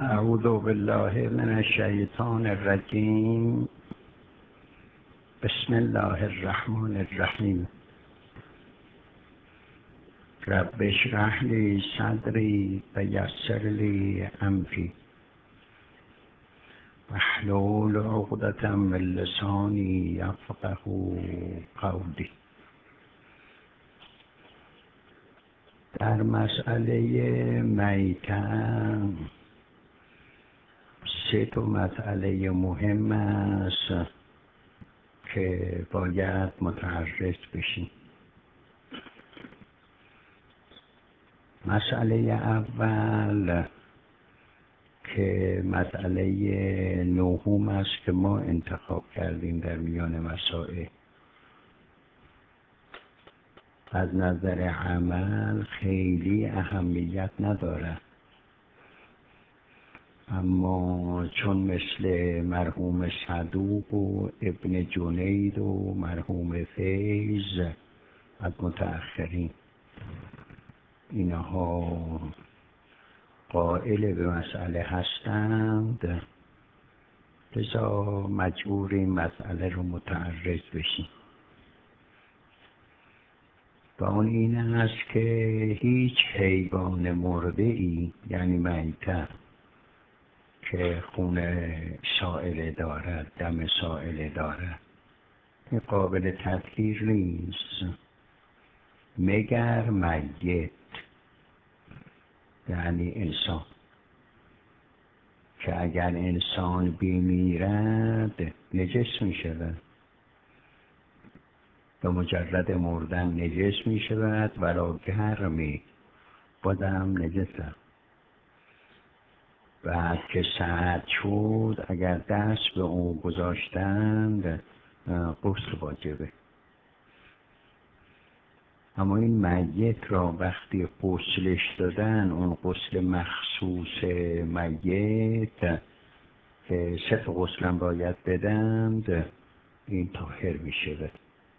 اعوذ بالله من الشیطان الرجیم. بسم الله الرحمن الرحیم. رب اشرح لی صدری و یسر لی امری واحلل عقدة من لسانی یفقهوا قولی. در مسئله میتة سه مسئله مهم است که باید متعرض بشیم. مسئله اول که مسئله نهم است که ما انتخاب کردیم در میان مسائل، از نظر عمل خیلی اهمیت ندارد، اما چون مثل مرحوم صدوق و ابن جنید و مرحوم فیض از متأخرین اینها قائل به مسئله هستند، لذا مجبور این مسئله رو متعرض بشیم. و اون این است که هیچ حیوان مرده ای، یعنی میته، که خون سائل دارد، دم سائل دارد، این قابل تطهیر نیست مگر میت، یعنی انسان، که اگر انسان بمیرد نجس می شود، به مجرد مردن نجس می شود، ولو گرمی بازم نجس است. بعد که سرد شد اگر دست به اون گذاشتند غسل واجبه. اما این میت را وقتی غسلش دادن، اون غسل مخصوص میت که سه تا غسل باید بدند، این طاهر می شود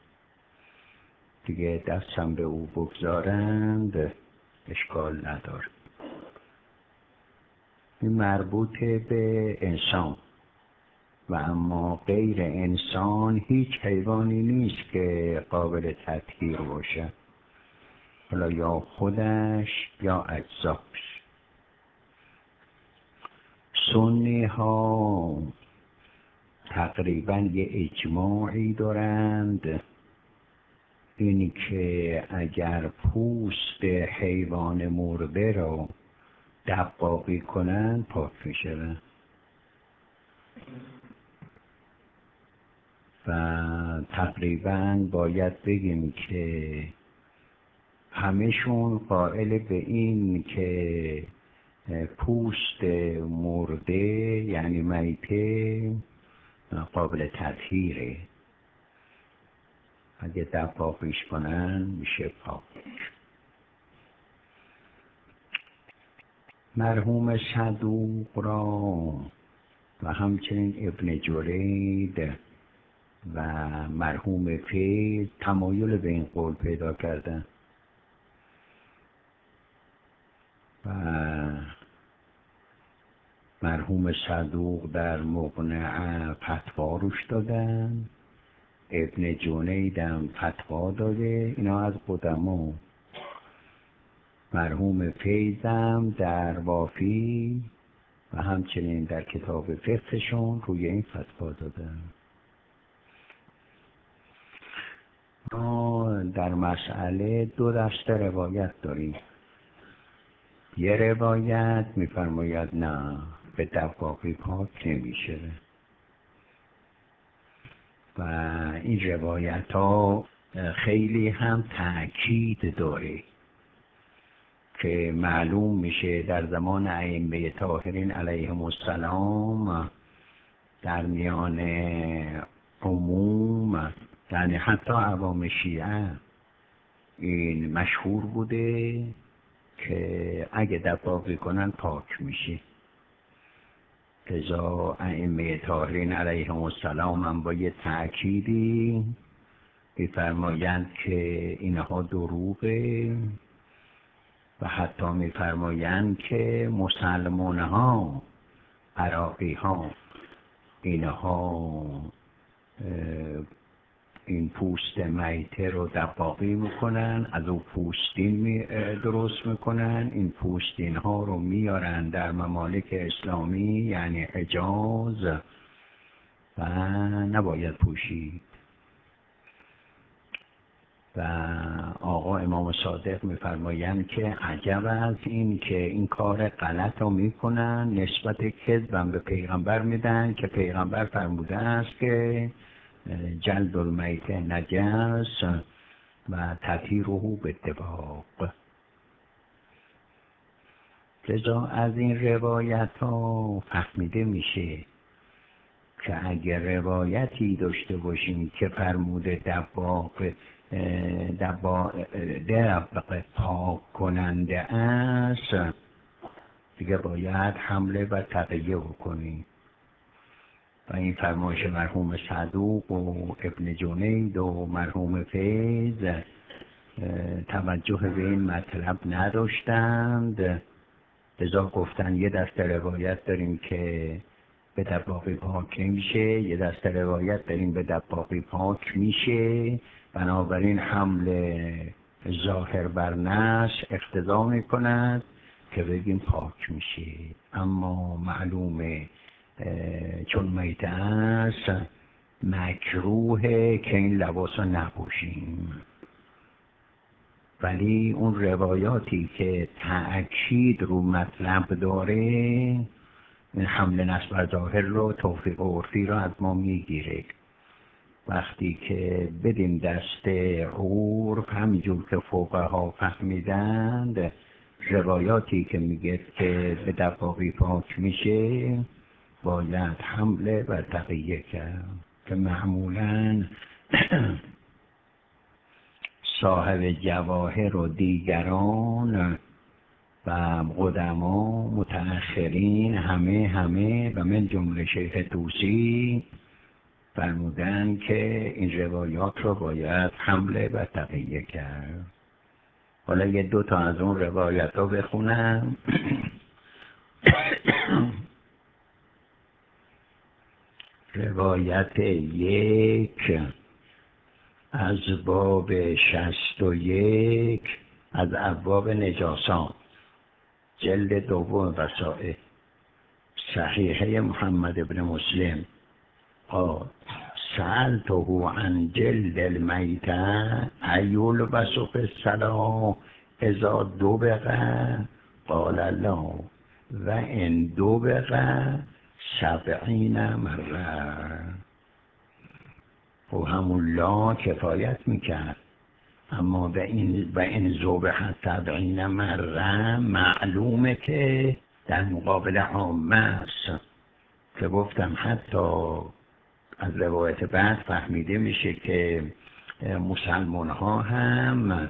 دیگه. دستم به او بگذارند اشکال نداره. این مربوط به انسان، و اما غیر انسان هیچ حیوانی نیست که قابل تطهیر باشه، حالا یا خودش یا اجزاش. سنی ها تقریبا یه اجماعی دارند، اینی که اگر پوست حیوان مرده رو دباغی کنن پاک میشه. و تقریبا باید بگیم که همه‌شون قائل به این که پوست مرده یعنی میته قابل تطهیره، اگه دباغیش کنن میشه پاک. مرحوم صدوق را و همچنین ابن جرید و مرحوم فیض تمایل به این قول پیدا کردن و مرحوم صدوق در مقنعه فتوا روش دادن، ابن جنید هم فتوا داده، اینا از قدما. مرحوم فیض هم در وافی و همچنین در کتاب فقهشون روی این فتوا دادن. ما در مسئله دو دسته روایت داریم. یه روایت میفرماید نه، به دباغی پاک نمیشه، و این روایت ها خیلی هم تأکید داره که معلوم میشه در زمان ائمه طاهرین علیهم السلام در میان عموم، یعنی حتی عوام شیعه، این مشهور بوده که اگه دباغی کنن پاک میشه. لذا ائمه طاهرین علیهم السلام هم با یه تأکیدی می‌فرمایند که اینها دروغه، و حتی می‌فرمایند که مسلمان ها عراقی ها اینها این پوست میته رو دباغی میکنن، از اون پوستین درست میکنن، این پوستین ها رو میارن در ممالک اسلامی یعنی حجاز و نباید پوشید. و آقا امام صادق میفرمایند که عجب از این که این کار غلط رو میکنن، نسبت کذبم به پیغمبر میدن که پیغمبر فرموده است که جلد المیت نجس و تطهیره بالدباغ. لذا از این روایت ها فهمیده میشه که اگر روایتی داشته باشیم که فرموده دباغ پاک کننده است، دیگه باید حمله و تقیه بکنیم. و این فرمایش مرحوم صدوق و ابن جنید و مرحوم فیض توجه به این مطلب نداشتند، لذا گفتن یه دست روایت داریم که به دباغی پاک نمیشه، یه دست روایت داریم به دباغی پاک میشه، بنابراین حمل ظاهر بر نص اقتضا میکند که بگیم پاک میشه. اما معلومه چون میته است مکروهه که این لباس رو نپوشیم، ولی اون روایاتی که تأکید رو مطلب داره این حمل نصب بر ظاهر رو توفیق عرفی رو از ما میگیره. وقتی که بدیم دست عرف همینجور که فقها فهمیدند، روایاتی که میگه که به دباغی پاک میشه باید حمله و تقیه کرد که معمولاً صاحب جواهر و دیگران و قدما متأخرین همه و من جمله شیخ طوسی فرمودن که این روایات رو باید حمله و تقیه کرد. حالا یه دو تا از اون روایت رو بخونم. روایت یک از باب 61 از ابواب نجاسات، جلد دوم وسائل، صحیحه محمد ابن مسلم. سألته عن جلد المیتة ایلبس فی الصلاة اذا دبغ قال لا و ان دبغ 70 مرة. و همون لا کفایت میکرد، اما به این ذبح 70 مرة معلومه که در مقابل عامه است، که گفتم حتی از روایت بعد فهمیده میشه که مسلمان ها هم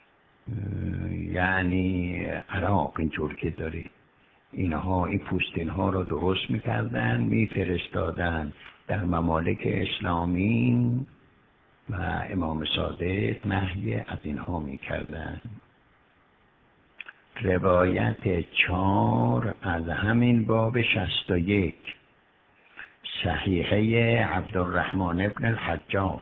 یعنی عراق اینجور که داره اینها این پوستین ها رو درست میکردن میفرستادن در ممالک اسلامی و امام صادق نهی از اینها میکردن. روایت 4 از همین باب 61 صحیحه عبدالرحمن ابن الحجاج،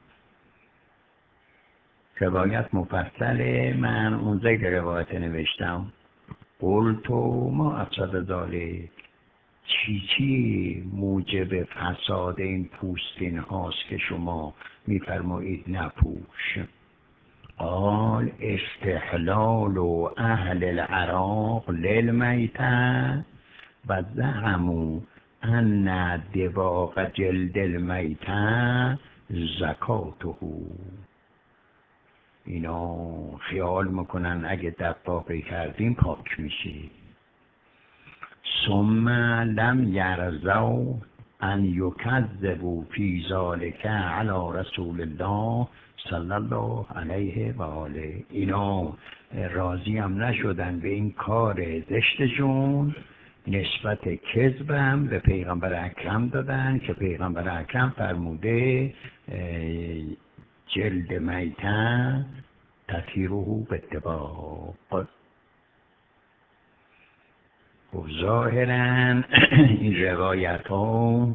روایت مفصله، من اون زید روایت نوشتم. قلتو ما افسد ذالک، چی موجب فساد این پوستین هاست که شما میفرمایید نپوش؟ قال استحلال اهل العراق للمیتة و زعموا ان دباغ جلد المیتة زکاته. اینا خیال میکنن اگه دباغی کردیم پاک میشی. ثم لم یرضوا ان یکذبوا فی ذلک علی رسول الله صلی الله علیه و آله. اینا راضی هم نشدن به این کار زشتشون، نسبت کذبم به پیغمبر اکرم دادن که پیغمبر اکرم فرموده جلد میتن تطهیره بالدباغ. و ظاهرا این روایت ها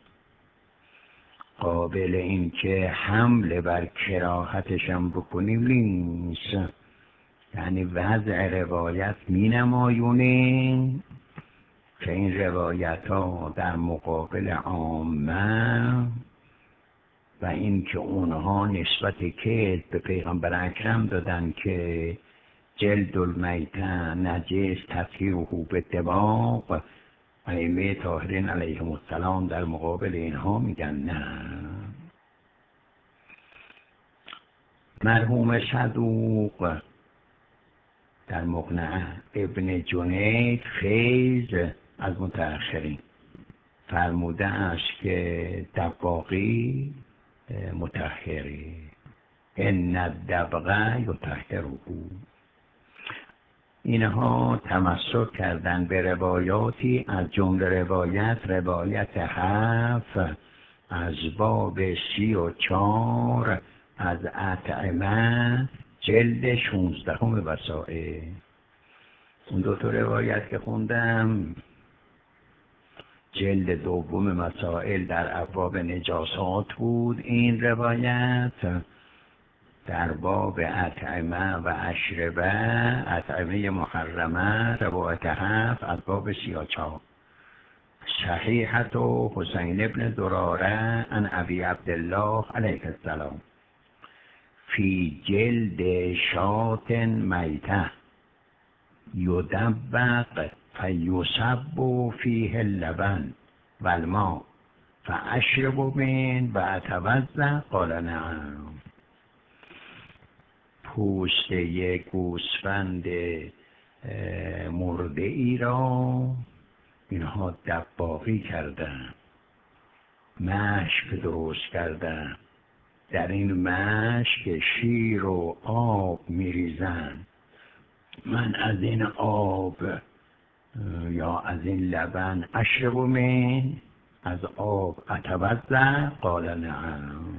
قابل این که حمله بر کراهتشم بکنیم نیست. یعنی وضع روایت می نمایونه که این روایت ها در مقابل عامه و این که اونها نسبت کذب به پیغمبر اکرم دادن که جلد المیته نجس تطهیره بالدماغ، ائمه طاهرین علیهم السلام در مقابل اینها میگن نه. مرحوم صدوق در مقنعه ابن جنید فیض از متأخرین فرموده است که دباغی مطهری، ان الدبغ یطهره. اینها تمسک کردن به روایاتی از جمله روایت 7 از باب 34 از اطعمه جلد 16 وسائل. اون دو تا روایت که خوندم جلد 2 مسائل در ابواب نجاسات بود، این روایت در باب اطعمه و اشربه، اطعمه محرمه، روایت 7 از باب 34. صحیحة حسین ابن دراره عن ابی عبدالله علیه السلام فی جلد شاة میته یدبق فیصب فیه اللبن و الماء فاشرب من و اتوضا قال نعم. پوست یک گوسفند مرده ای را اینها دباغی کردن، مشک درست کردن، در این مشک شیر و آب میریزن. من از این آب یا از این لبن اشرب من، از آب اتوضا قال نعم.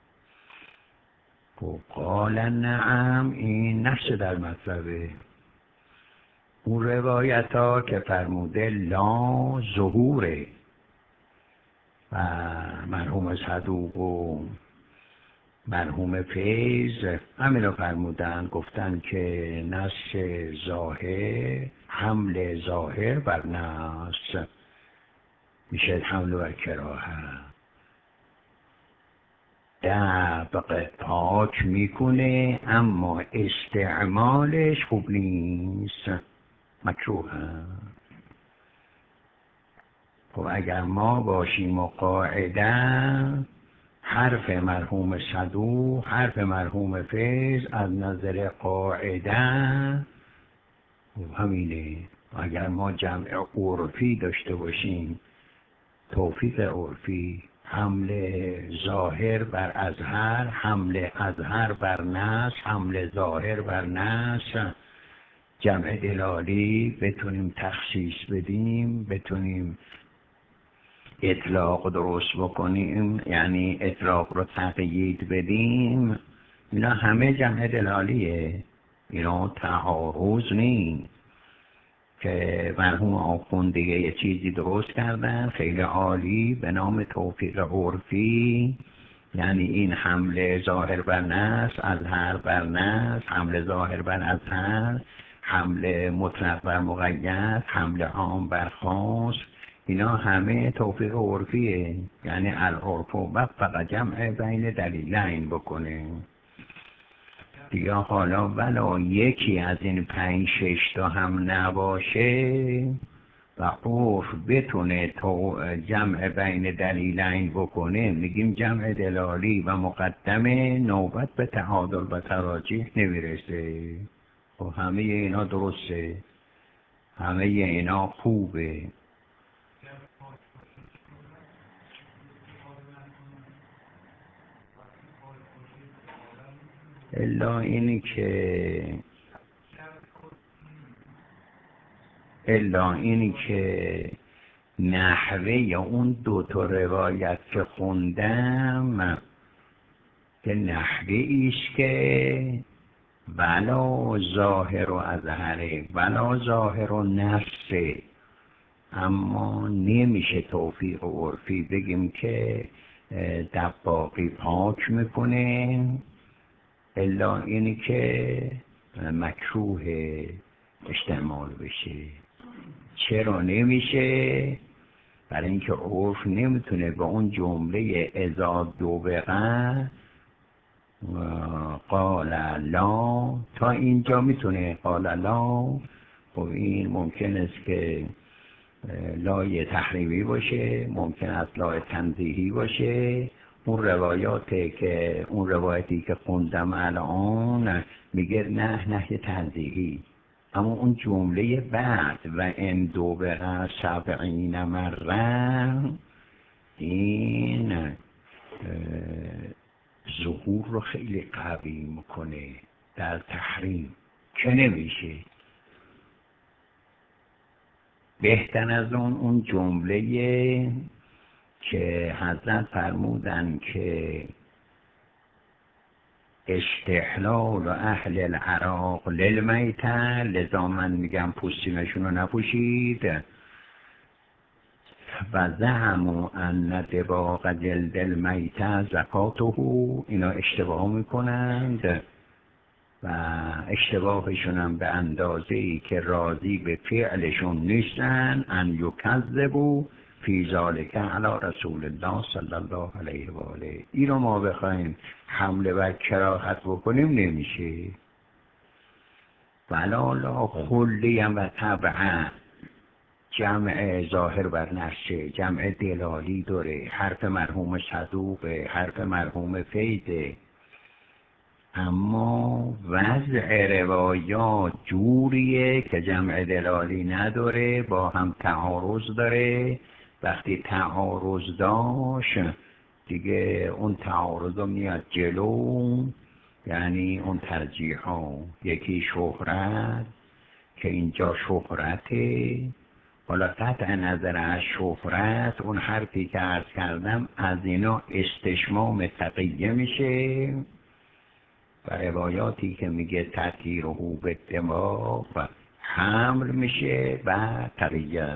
و قال نعم این نقش در مطلبه. اون روایت ها که فرموده لا ظهوره و مرحوم صدوق و مرحوم فیض همین رو فرمودن، گفتن که نص ظاهر حمل ظاهر بر نص میشه حمل بر کراهه. دبغ پاک میکنه اما استعمالش خوب نیست، مکروه. خب اگر ما باشیم و قاعده حرف مرحوم صدوق، حرف مرحوم فیض از نظر قاعده همینه. اگر ما جمع عرفی داشته باشیم، توفیق عرفی، حمل ظاهر بر اظهر، حمل اظهر بر نص، حمل ظاهر بر نص، جمع دلالی بتونیم تخصیص بدیم، بتونیم اطلاق درست بکنیم، یعنی اطلاق رو تقیید بدیم، اینا همه جمع دلالیه، اینا تعارض نیست. که مرحوم آخونده یه چیزی درست کردن خیلی عالی به نام توفیق عرفی، یعنی این حمله ظاهر بر نص، اظهر بر نص، حمله ظاهر بر اظهر، حمله مطلق بر مقید، حمله عام بر خاص، اینا همه توفیق عرفیه. یعنی العرف وفق جمع بین دلیلین بکنه دیگه. حالا ولا یکی از این 5-6 تا هم نباشه و عرف بتونه تو جمع بین دلیلین بکنه، میگیم جمع دلالی و مقدمه، نوبت به تعادل و تراجیح نمیرسه. و همه اینا درسته، همه اینا خوبه. الا اینی که نحوه یا اون 2 تا روایت که خوندم که نحوه ایست که ولا ظاهر و اظهره ولا ظاهر و نفسه اما نمیشه توفیق عرفی بگیم که دباغی پاک میکنه، الا اینی که مکروه استعمال بشه. چرا نمیشه؟ برای اینکه عرف نمیتونه به اون جمله اذا دوبقه قال لا، تا اینجا میتونه قال لا. خب این ممکن است که لای تحریمی باشه، ممکن است لای تنزیهی باشه. اون روایتی که خوندم الان میگه نهی تنزیهی، اما اون جمله بعد و ان دوبقه 70 مره، این ظهور رو خیلی قوی میکنه در تحریم که نمیشه. بهتر از اون جمله که حضرت فرمودن که استحلال و اهل العراق للمیته، لذا من میگم پوستینشون رو نپوشید. و زعموا ان دباغ جلد المیته زکاته، اینا اشتباه میکنند و اشتباهشون هم به اندازه ای که راضی به فعلشون نیستن. ان یکذبوا فی ذلک علی رسول الله صلی الله علیه و آله. این رو ما بخوایم حمله و کراهت بکنیم نمیشه. ولا لا خلی و طبعا، جمع ظاهر بر نفسه، جمع دلالی داره، حرف مرحوم صدوقه، حرف مرحوم فیده، اما وضع روایات جوریه که جمع دلالی نداره، با هم تعارض داره. وقتی تعارض داشت دیگه اون تعارض میاد جلو، یعنی اون ترجیح ها. یکی شهرت که اینجا شهرته، حالا قطع نظر از شهرت، اون حرفی که عرض کردم از اینا استشمام تقیه میشه و روایاتی که میگه تطهیره به دماغ حمل میشه و تقیه.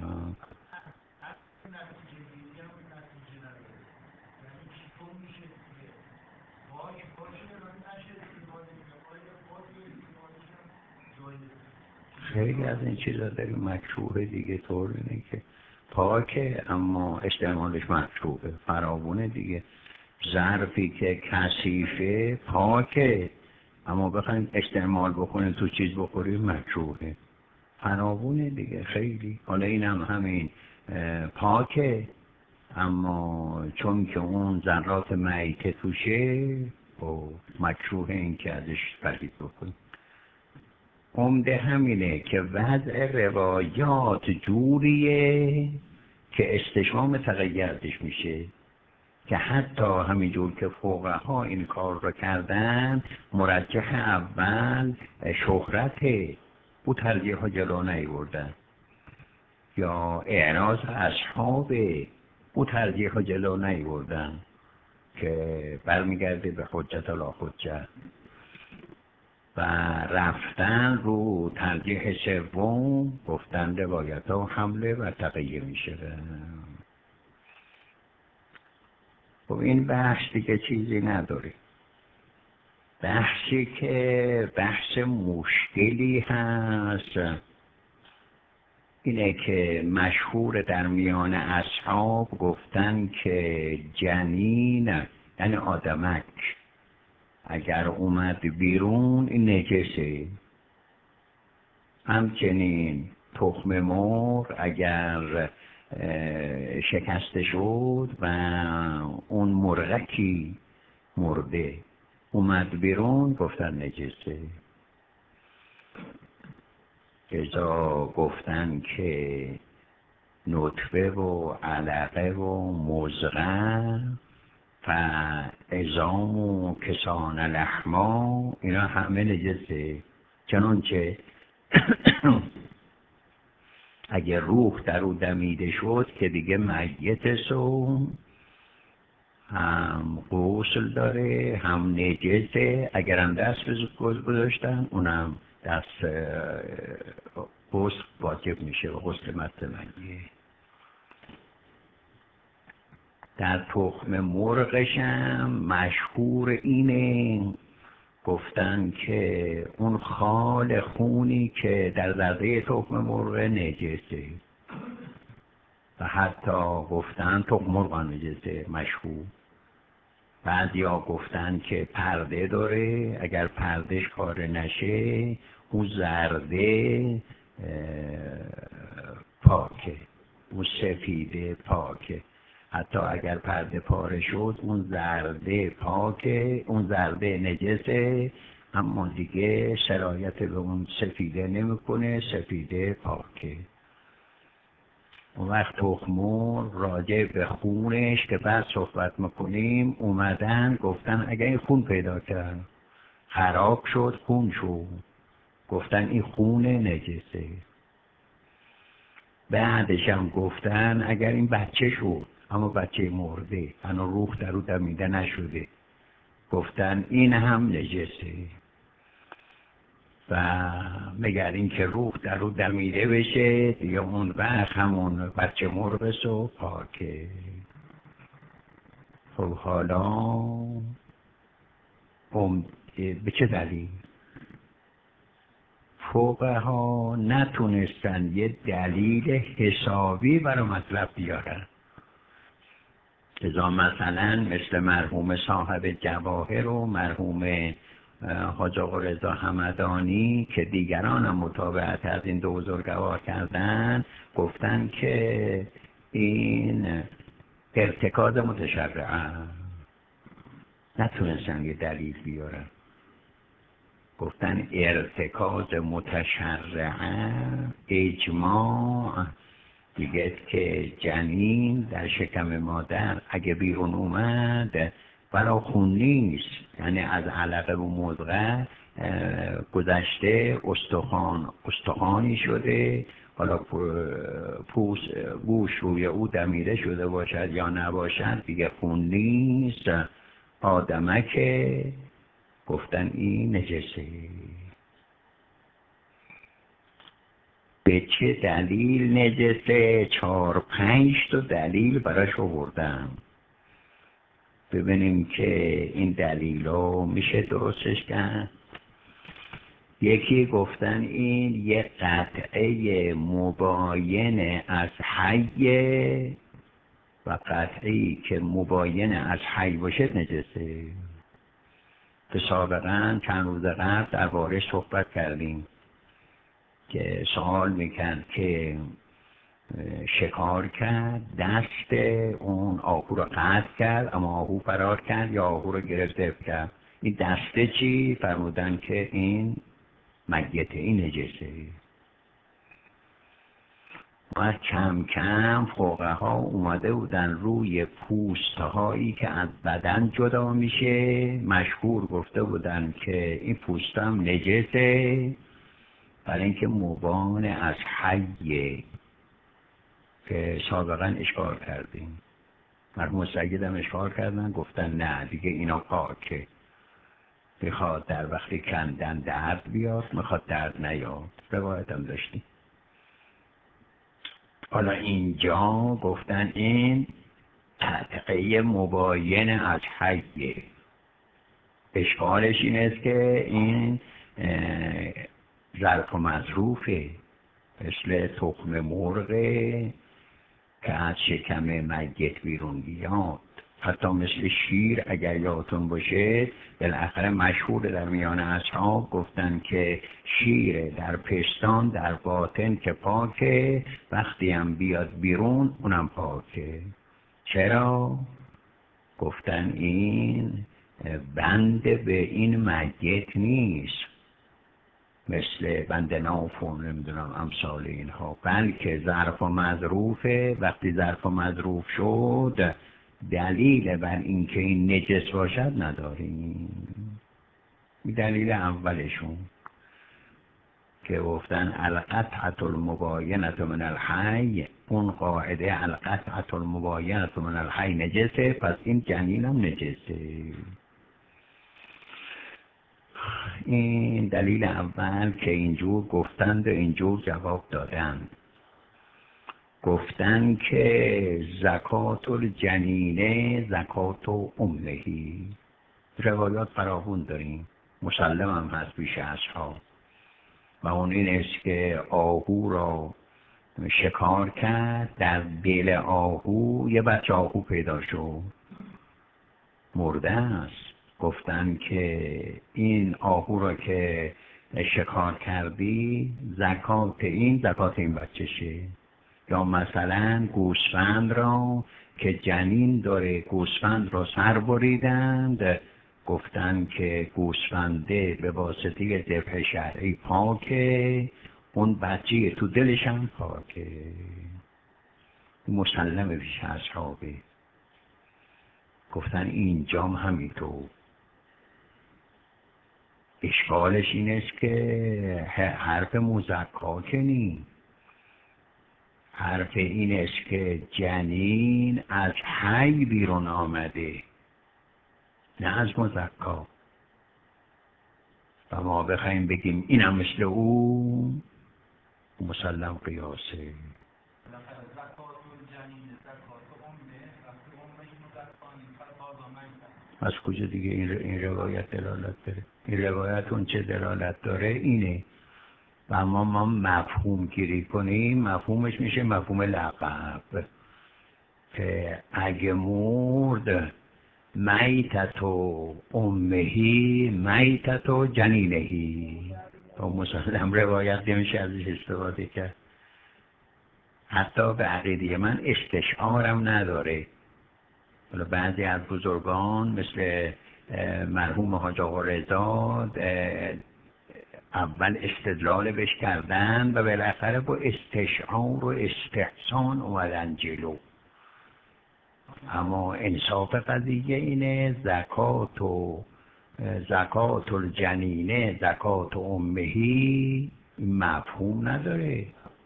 خیلی از این چیزا داریم مکروه دیگه، طور اینه که پاکه اما استعمالش مکروهه، فراوونه دیگه. ظرفی که کثیفه پاکه اما بخوایم استعمال بکنیم تو چیز بخوریم مکروهه، فراوونه دیگه خیلی. حالا اینم همین پاکه اما چون که اون ذرات میته توشه و مکروه این که ازش پرهیز بکنیم. عمده همینه که وضع روایات جوریه که استشمام تغییرش میشه، که حتی همینجور که فقها این کار رو کردن، مرجح اول شهرته، او ترجیح ها جلو نیوردن، یا اعراض اصحاب، او ترجیح ها جلو نیوردن که برمیگرده به حجت لا حجت، و رفتن رو ترجیح سوم، گفتن روایت ها حمله و تقیه میشه. خب این بحث دیگه چیزی نداره. بحثی که بحث مشکلی هست اینه که مشهور در میان اصحاب گفتن که جنین یعنی آدمک اگر اومد بیرون این نجسه. همچنین تخم مرغ اگر شکسته شد و اون مرغکی مرده اومد بیرون گفتن نجسه. ازا گفتن که نطفه و علقه و مضغه و عظام و کسان لحما اینا همه نجسه، چنانچه اگه روح در او دمیده شد که دیگه میت سو، هم غسل داره هم نجسه. اگر هم دست به گذاشتن اونم دست غسل واجب میشه و غسل مست مگه. در تخم مرغشم مشهور اینه، گفتن که اون خال خونی که در زرده تخم مرغ نجسه و حتی گفتن تخم مرغ نجسه مشهور. بعضیا گفتن که پرده داره، اگر پردهش کار نشه اون زرده پاکه، اون سفیده پاکه، حتی اگر پرده پاره شد اون زرده پاکه، اون زرده نجسه، اما دیگه سرایت به اون سفیده نمیکنه، سفیده پاکه. اون وقت تخمور راجع به خونش که بعد صحبت میکنیم اومدن گفتن اگر این خون پیدا کرد خراب شد، خون شد، گفتن این خون نجسه. بعدش هم گفتن اگر این بچه شد اما بچه مرده هنوز روح در او دمیده نشده، گفتن این هم نجسه. و مگر اینکه روح در او دمیده بشه دیگه اون وقت همون بچه مرغ و پاکه. خب حالا به چه دلیل فقها نتونستن یه دلیل حسابی برای مطلب بیارن؟ لذا مثلا مثل مرحوم صاحب جواهر و مرحوم حاج آقا رضا همدانی که دیگران هم متابعت از این دو بزرگوار کردن، گفتن که این ارتکاز متشرعه، نتونستن یه دلیل بیارن. گفتن ارتکاز متشرعه اجماع دیگه که جنین در شکم مادر اگه بیرون اومد برا خون نیست، یعنی از علقه و مضغه گذشته استخوانی شده، حالا گوش روی او دمیده شده باشد یا نباشد دیگه خون نیست، آدمکه. گفتن این نجسه. به چه دلیل نجسه؟ 4-5 تا دلیل براش آوردم. ببینیم که این دلیل رو میشه درستش کرد. یکی گفتن این یه قطعه مباین از حی و قطعی که مباین از حی باشه نجسه. که سابقا چند روز قبل درباره صحبت کردیم که سوال میکرد که شکار کرد، دست اون آهو رو قطع کرد اما آهو فرار کرد یا آهو رو گرفت کرد، این دسته چی؟ فرمودن که این میته، این نجسه. و کم کم فقها اومده بودن روی پوست هایی که از بدن جدا میشه مشهور گفته بودن که این پوست هم نجسه، برای اینکه مبان از حیه که سابقا اشکال کردیم. مرحوم سید هم اشکال کردن، گفتن نه دیگه اینا پاکه، میخواد در وقتی کندن درد بیاد، میخواد درد نیاد، روایت هم داشتیم. حالا اینجا گفتن این تحقیه مباین از حیه. اشکالش این است که این ظرف و مظروفه، مثل تخم مرغه که از شکم میت بیرون بیاد، حتی مثل شیر اگر یادتون باشه بالاخره مشهور در میان اصحاب گفتن که شیر در پستان در باطن که پاکه، وقتی هم بیاد بیرون اونم پاکه. چرا؟ گفتن این بند به این میت نیست، مثل بند ناف و نمیدونم امثال اینها، بلکه ظرف و مظروفه. وقتی ظرف و مظروف شد دلیل بر اینکه این نجس باشد نداریم. دلیل اولشون که گفتن القطعة المباینة من الحی، اون قاعده القطعة المباینة من الحی نجسه، پس این جنین هم نجسه. این دلیل اول که اینجور گفتند و اینجور جواب دادند. گفتن که زکات الجنینه زکات امهی. روایات فراوون داریم، مسلم هم هست پیش اصحاب، و اون این است که آهو را شکار کرد، در دل آهو یه بچه آهو پیدا شد، مرده است. گفتن که این آهو را که شکار کردی زکات این بچشه. یا مثلا گوسفند را که جنین داره، گوسفند را سر بریدند، گفتن که گوسفنده به واسطه ذبح شرعی پاکه، اون بچه تو دلش هم پاکه. مسلمه پیش اصحابه. گفتن اینجام همینطور. اشکالش این است که حرف مزکا که نی، حرف این است که جنین از حی بیرون آمده، نه از مزکا. و ما بخوایم بگیم اینم مثل اون، مسلم قیاسه. از کجا دیگه این روایت دلالت داره؟ این روایت اون چه دلالت داره اینه. و اما ما مفهوم گیری کنیم، مفهومش میشه مفهوم لقب، که اگه مرد میتت و امهی میتت و جنینهی، و مسلم روایت نمیشه ازش استفاده کرد. حتی به عقیده من استشعارم نداره. حالا بعضی از بزرگان مثل مرحوم حاج آقا رضا اول استدلال بش کردن و بالاخره با استشعار و استحسان اومدن جلو. اما انصاف قضیه اینه زکات الجنینه زکات امهی مفهوم نداره.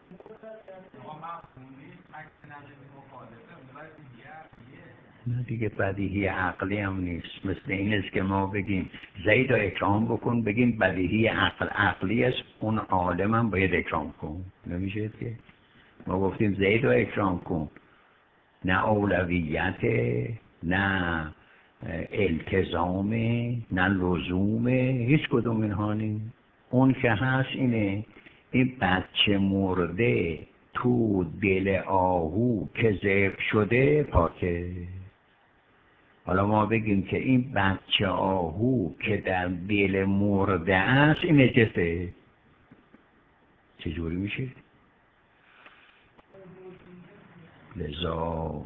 نه دیگه بدیهی عقلی هم نیست. مثل این است که ما بگیم زید رو اکرام بکن، بگیم بدیهی عقلی است، اون عالم هم باید اکرام کن. نمیشه که ما گفتیم زید رو اکرام کن، نه اولویت، نه التزام، نه لزوم، هیچ کدوم اینها نیست. اون که هست اینه این بچه مرده تو دل آهو که ذبح شده پاکه. حالا ما بگیم که این بچه آهو که در دل مرده است این نجسه، چجوری میشه؟ لذا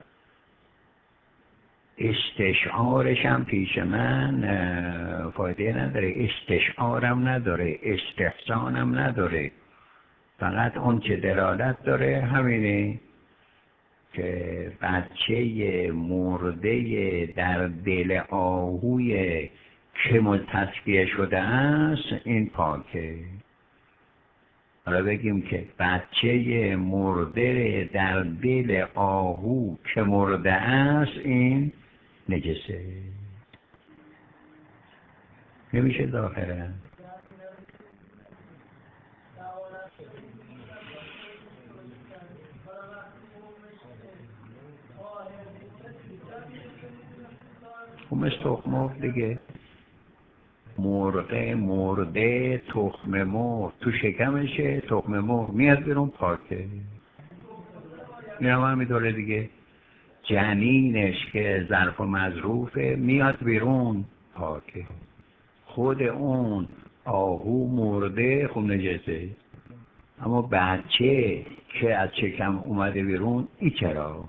استشعارش هم پیش من فایده نداره، استشعارم نداره، استحسانم نداره. فقط اون که دلالت داره همینه که بچه مرده در دل آهوی که تصفیه شده است این پاکه. حالا بگیم که بچه مرده در دل آهو که مرده است این نجسه، نمیشه ظاهرا. خب مثل تخم مرغ دیگه، مرغ مرده تخم مرغ تو شکمشه، تخم مرغ میاد بیرون پاکه. این هم همینطوره دیگه، جنینش که ظرف و مظروفه میاد بیرون پاکه. خود اون آهو مرده خب نجسه، اما بچه که از شکم اومده بیرون این چرا؟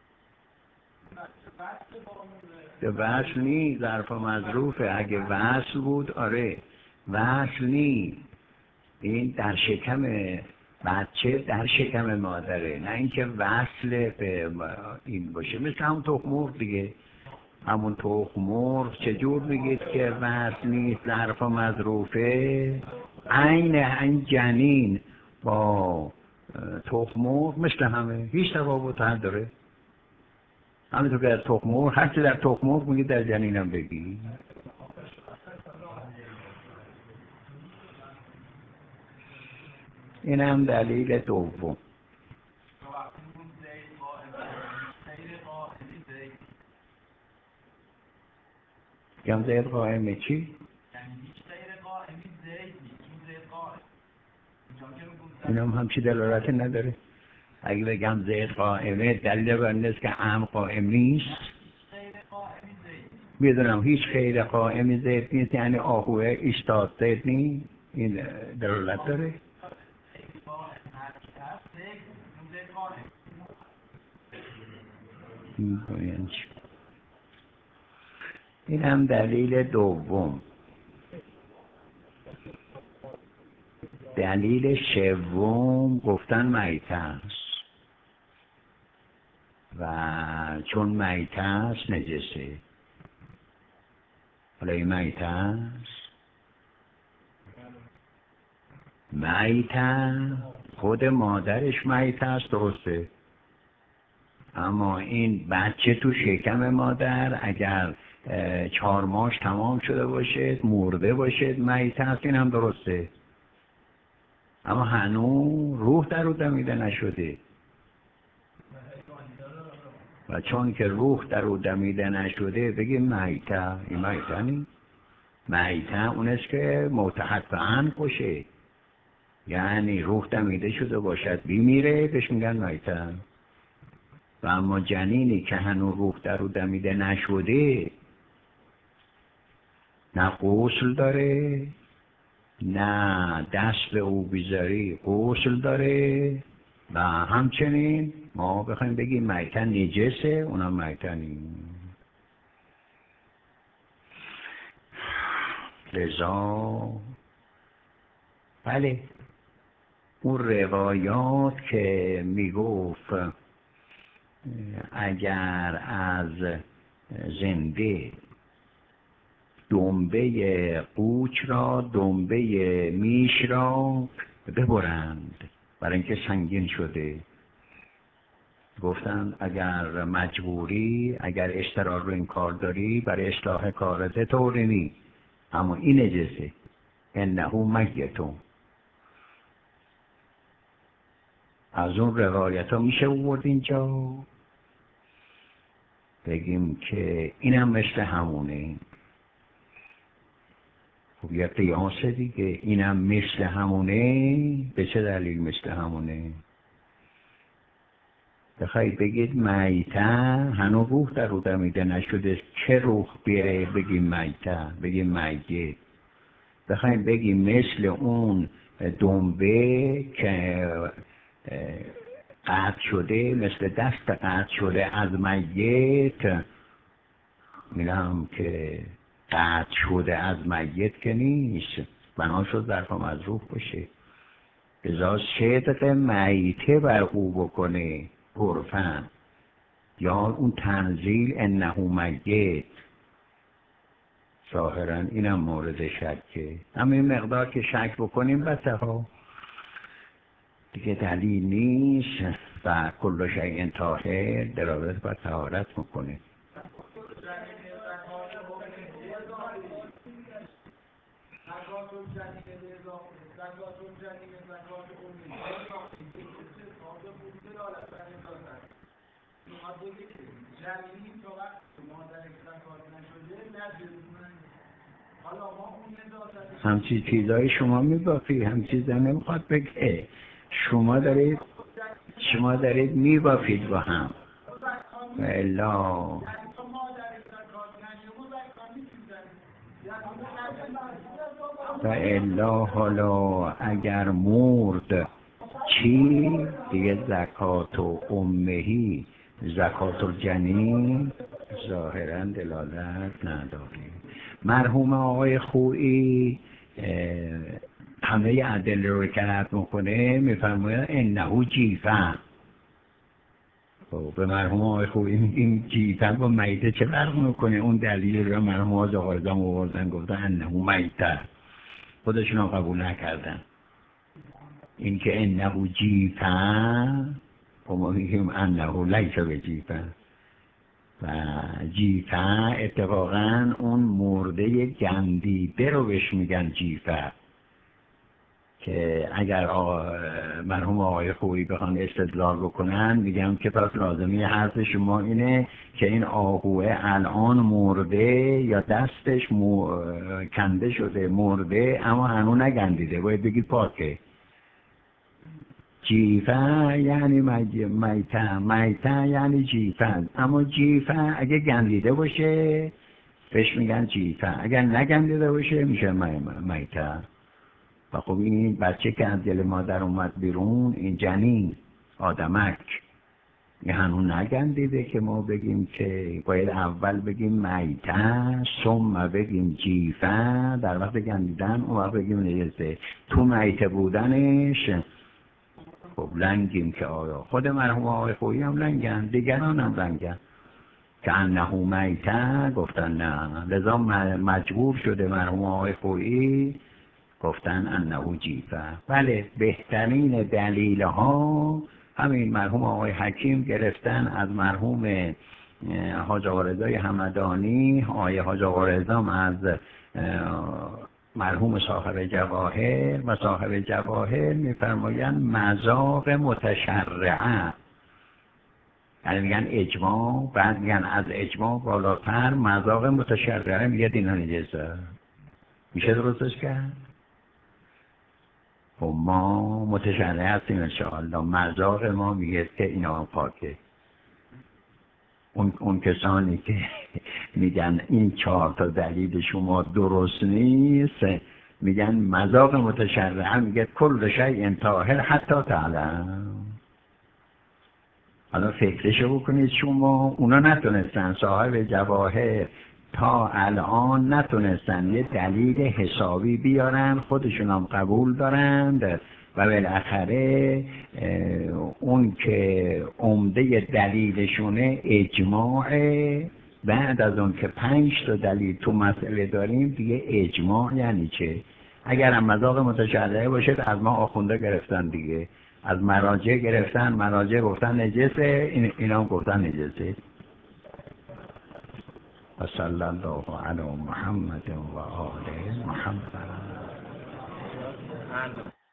وصل نی، ظرف و مظروفه. اگه وصل بود آره، وصل نی، این در شکم بچه در شکم مادره، نه اینکه وصل به این باشه. مثل همون تخم مرغ دیگه، همون تخم مرغ چجور میگید که وصل نیست ظرف و مظروفه؟ عین این جنین با تخم مرغ مثل همه، هیچ تفاوت نداره. همینطور که در تخم مرغ، هر چی در تخم مرغ میگی در جنینم بگی. این هم دلیل دوم. گم زید قائمه چی؟ این هم همچی دلالت نداره. اگه بگم زید قائمه دلیل بر این است که امر قائم نیست. میدونم هیچ خیر قائمی زید نیست، یعنی آهوه ایستاد زید نیست. این دلالت داره. این هم دلیل دوم. دلیل سوم گفتن میته است و چون میته است نجسه. حالا این میته است، میته خود مادرش میته است، درسته، اما این بچه تو شکم مادر اگر 4 ماهش تمام شده باشه مرده باشه میته است، این هم درسته، اما هنوز روح در او دمیده نشده و چون که روح در او دمیده نشده بگیم میته. این میته نیست. میته اون است که متحفظاً کشه، یعنی روح دمیده شده باشد بیمیره، بهش میگن میته. و اما جنینی که هنوز روح در او دمیده نشده نه غسل داره نه دست به او بیزاری غسل داره و همچنین ما بخوایم بگیم میته نجسه، اونم میته نیست. لذا بله اون روایات که میگفت اگر از زنده دنبه قوچ را دنبه میش را ببرند برای اینکه سنگین شده، گفتن اگر مجبوری، اگر اضطرار رو این کار داری برای اصلاح کارت طوری نیست، اما این نجسه، انه میتون. از اون روایت ها میشه آورد اینجا بگیم که اینم مثل همونه. خب یه قیاسه دیگه، اینم مثل همونه. به چه دلیل مثل همونه؟ بخواید بگید میته هنوز روح در او دمیده نشده، چه روح بیره بگیم میته، بگیم میت. بخواید بگیم مثل اون دنبه که قطع شده، مثل دست قطع شده از میت، میگم که قطع شده از میت که نیست، بنا شد ظرف مظروف باشه، ازا صدق میته بر او بکنه عرفن، یا اون تنزیل انه میت. ظاهرا اینم مورد شکه، اما این مقدار که شک بکنیم بسه ها دیگه دلیل نیست و کل شیء طاهر دلالت بر طهارت میکنه. همچی چیزایی شما میبافی، همچی چیزا نمیخواد بگه. شما دارید میبافید با هم و الا حالا اگر مرد چی دیگه زکات و امهی زکات الجنین ظاهرا دلالت نداره. مرحوم آقای خویی همه ادله رو که رد میکنه میفرماید انه جیفه. خب به مرحوم آقای خویی میگیم جیفه با میته چه فرق میکنه؟ اون دلیل رو مرحوم آقای آقایزم آوردن گفتن انه میته، خودشون هم قبول نکردن. این که انه جیفه و ما میگیم انه لیس به جیفه و جیفه اتفاقا اون مرده گندیده رو بهش میگن جیفه، که اگر مرحوم آقای خویی بخوان استدلال بکنن میگم که پس لازمی حرف شما اینه که این آهوه الان مرده یا دستش کنده شده مرده اما هنوز نگندیده، باید بگید پاکه. جیفه یعنی میته یعنی جیفه، اما جیفه اگه گندیده باشه بهش میگن جیفه، اگر نگندیده باشه میشه میته. و خب این بچه که از دل مادر اومد بیرون، این جنین آدمک این هنوز نگندیده که ما بگیم که باید اول بگیم میته ثم بگیم جیفه، در وقت گندیدن اون وقت بگیم نجسه. تو میته بودنش خب لنگیم که آیا خود مرحوم آقای خویی هم لنگن، دیگران هم لنگن که انه میته گفتن نه، لذا مجبور شده مرحوم آقای خویی گفتن انه جیفه. بله بهترین دلیل ها همین مرحوم آقای حکیم گرفتن از مرحوم حاج آقا رضای همدانی، آقای حاج آقا رضا از مرحوم صاحب جواهر، و صاحب جواهر میفرمایند مذاق متشرعه، یعنی میگن اجماع، بعد میگن از اجماع بالاتر مذاق متشرعه میگه اینا نجسه. میشه درستش کرد؟ و ما متشرعه هستیم انشاءالله، مذاق ما میگه که اینا پاکه. اون کسانی که میگن این 4 تا دلیل شما درست نیست، میگن مذاق متشرعه میگه کل شیء طاهر حتی تعلم. حالا فکرشو بکنید شما، اونا نتونستن، صاحب جواهر تا الان نتونستن یه دلیل حسابی بیارن، خودشون هم قبول دارند و بالاخره اون که عمده دلیلشونه اجماعه. بعد از اون که 5 تا دلیل تو مسئله داریم دیگه اجماع یعنی چه؟ اگر هم مذاق متشرعه باشه از ما آخونده گرفتن دیگه، از مراجع گرفتن، مراجع گفتن نجسه، اینا هم گفتن نجسه. و صلی الله علی محمد و آل محمد.